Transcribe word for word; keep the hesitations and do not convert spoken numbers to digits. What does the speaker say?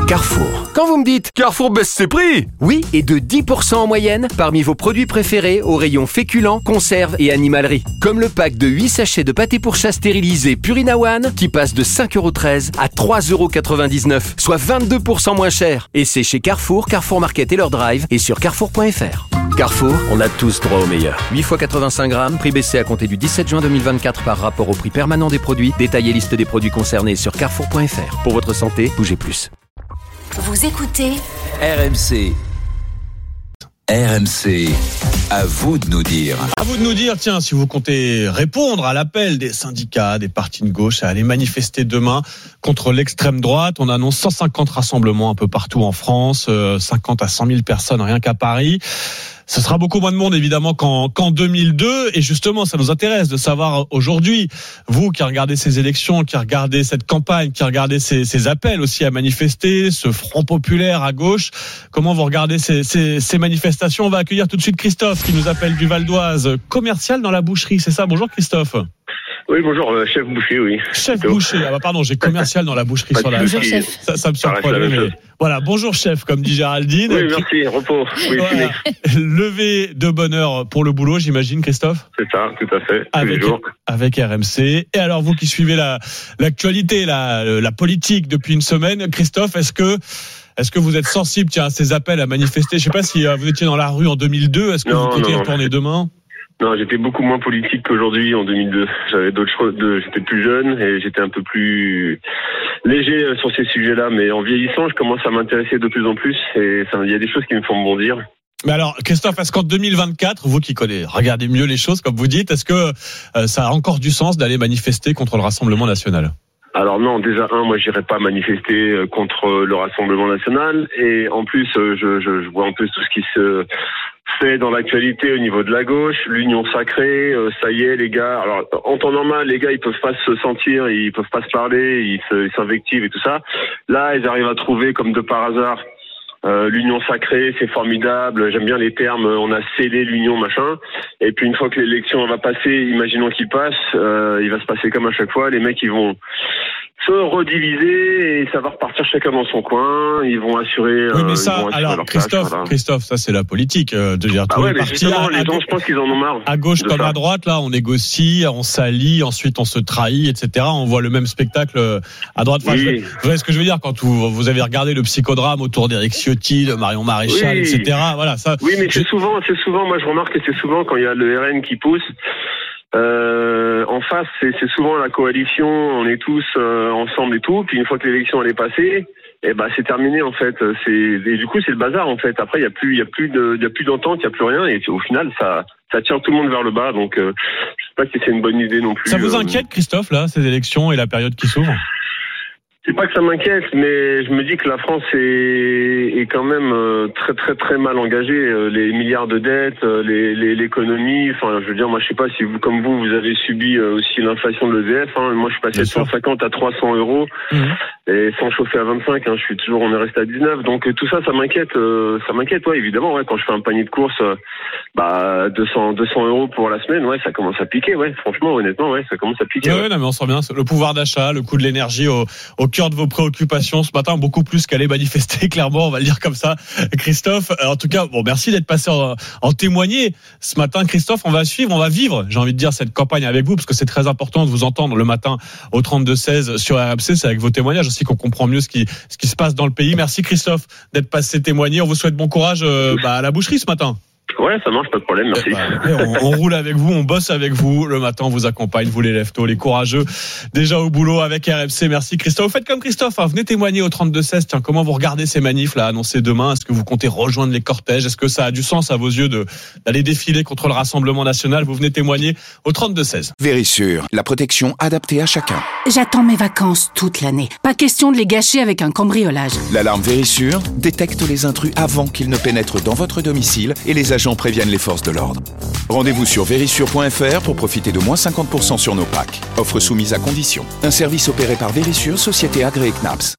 Carrefour. Quand vous me dites Carrefour baisse ses prix, oui, et de dix pour cent en moyenne parmi vos produits préférés au rayon féculents, conserves et animalerie. Comme le pack de huit sachets de pâté pour chat stérilisé Purina One qui passe de cinq euros treize à trois euros quatre-vingt-dix-neuf, soit vingt-deux pour cent moins cher. Et c'est chez Carrefour, Carrefour Market et leur drive et sur carrefour point f r. Carrefour, on a tous droit au meilleur. huit fois quatre-vingt-cinq grammes, prix baissé à compter du dix-sept juin deux mille vingt-quatre par rapport au prix permanent des produits. Détail et liste des produits concernés sur carrefour point f r. Pour votre santé, bougez plus. Vous écoutez R M C. R M C, à vous de nous dire. À vous de nous dire, tiens, si vous comptez répondre à l'appel des syndicats, des partis de gauche à aller manifester demain contre l'extrême droite. On annonce cent cinquante rassemblements un peu partout en France, cinquante à cent mille personnes rien qu'à Paris. Ce sera beaucoup moins de monde évidemment qu'en, qu'en deux mille deux, et justement ça nous intéresse de savoir aujourd'hui, vous qui regardez ces élections, qui regardez cette campagne, qui regardez ces, ces appels aussi à manifester, ce front populaire à gauche, comment vous regardez ces, ces, ces manifestations. On va accueillir tout de suite Christophe qui nous appelle du Val d'Oise, commercial dans la boucherie, c'est ça? Bonjour Christophe. Oui, bonjour, euh, chef boucher, oui. Chef boucher, ah bah pardon, j'ai commercial dans la boucherie sur la... Bonjour chef. Ça, ça me surprenait, mais... Voilà, bonjour chef, comme dit Géraldine. Oui, merci, repos. Oui, voilà. Levé de bonne heure pour le boulot, j'imagine, Christophe? C'est ça, tout à fait, tous avec, les jours. Avec R M C. Et alors, vous qui suivez la, l'actualité, la, la politique depuis une semaine, Christophe, est-ce que... Est-ce que vous êtes sensible tiens, à ces appels à manifester? Je ne sais pas si vous étiez dans la rue en deux mille deux, est-ce que non, vous comptez y retourner demain? Non, j'étais beaucoup moins politique qu'aujourd'hui en deux mille deux. J'avais d'autres choses, de, j'étais plus jeune et j'étais un peu plus léger sur ces sujets-là. Mais en vieillissant, je commence à m'intéresser de plus en plus et il y a des choses qui me font bondir. Mais alors, Christophe, est-ce qu'en deux mille vingt-quatre, vous qui connaissez, regardez mieux les choses, comme vous dites, est-ce que euh, ça a encore du sens d'aller manifester contre le Rassemblement national? Alors non, déjà un, moi j'irai pas manifester contre le Rassemblement national et en plus je, je, je vois un peu tout ce qui se fait dans l'actualité au niveau de la gauche, l'union sacrée, euh, ça y est les gars. Alors en temps normal, les gars ils peuvent pas se sentir, ils peuvent pas se parler, ils, se, ils s'invectivent et tout ça. Là ils arrivent à trouver comme de par hasard. Euh, l'union sacrée, c'est formidable. J'aime bien les termes. On a scellé l'union, machin. Et puis une fois que l'élection va passer, imaginons qu'il passe, euh, il va se passer comme à chaque fois. Les mecs, ils vont se rediviser et ça va repartir chacun dans son coin. Ils vont assurer. Oui, mais euh, ça, alors place, Christophe, voilà. Christophe, ça c'est la politique euh, de dire bah tous ouais, les mais partis. À, les gens, je pense qu'ils en ont marre. À gauche comme ça. à droite, là, on négocie, on s'allie, ensuite on se trahit, et cetera. On voit le même spectacle à droite. Enfin, oui. je, vous voyez ce que je veux dire quand vous, vous avez regardé le psychodrame autour d'Éric Ciotti, de Marion Maréchal, oui. et cetera. Voilà, ça. Oui, mais c'est souvent, c'est souvent. Moi, je remarque que c'est souvent quand il y a le R N qui pousse. Euh, en face, c'est, c'est souvent la coalition, on est tous euh, ensemble et tout. Puis une fois que l'élection elle est passée, et ben c'est terminé en fait. C'est et du coup c'est le bazar en fait. Après il y a plus, il y a plus de, il y a plus d'entente, il y a plus rien. Et au final ça, ça tire tout le monde vers le bas. Donc euh, je sais pas si c'est une bonne idée non plus. Ça vous euh, inquiète, Christophe, là, ces élections et la période qui s'ouvre? C'est pas que ça m'inquiète, mais je me dis que la France est, est quand même euh, très très très mal engagée. Euh, les milliards de dettes, euh, les, les, l'économie. Enfin, je veux dire, moi, je sais pas si vous, comme vous, vous avez subi euh, aussi l'inflation de l'E D F. Hein. Moi, je suis passé de cent cinquante à trois cents euros mmh. et sans chauffer à vingt-cinq. Hein, je suis toujours, on est resté à dix-neuf. Donc euh, tout ça, ça m'inquiète. Euh, ça m'inquiète, ouais, évidemment. Ouais, quand je fais un panier de courses, euh, bah deux cents euros pour la semaine, ouais, ça commence à piquer. Ouais, franchement, honnêtement, ouais, ça commence à piquer. Ouais, ouais. non, mais on sent bien le pouvoir d'achat, le coût de l'énergie au, au cœur de vos préoccupations ce matin, beaucoup plus qu'aller manifester, clairement, on va le dire comme ça. Christophe, en tout cas, bon, merci d'être passé en, en témoigner ce matin. Christophe, on va suivre, on va vivre, j'ai envie de dire, cette campagne avec vous, parce que c'est très important de vous entendre le matin au trente-deux seize sur R M C. C'est avec vos témoignages aussi qu'on comprend mieux ce qui, ce qui se passe dans le pays. Merci Christophe d'être passé témoigner. On vous souhaite bon courage euh, bah, à la boucherie ce matin. Ouais, ça marche, pas de problème, merci. Bah, on, on roule avec vous, on bosse avec vous. Le matin, on vous accompagne, vous les lève-tôt, les courageux, déjà au boulot avec R M C. Merci Christophe. Vous faites comme Christophe, hein, venez témoigner au trente-deux seize. Tiens, comment vous regardez ces manifs là annoncés demain? Est-ce que vous comptez rejoindre les cortèges? Est-ce que ça a du sens à vos yeux de, d'aller défiler contre le Rassemblement national? Vous venez témoigner au trente-deux seize. Vérissure, la protection adaptée à chacun. J'attends mes vacances toute l'année. Pas question de les gâcher avec un cambriolage. L'alarme Vérissure détecte les intrus avant qu'ils ne pénètrent dans votre domicile et les agents préviennent les forces de l'ordre. Rendez-vous sur vérissure point f r pour profiter de moins cinquante pour cent sur nos packs. Offre soumise à condition. Un service opéré par Vérissure, société agréée C N A P S.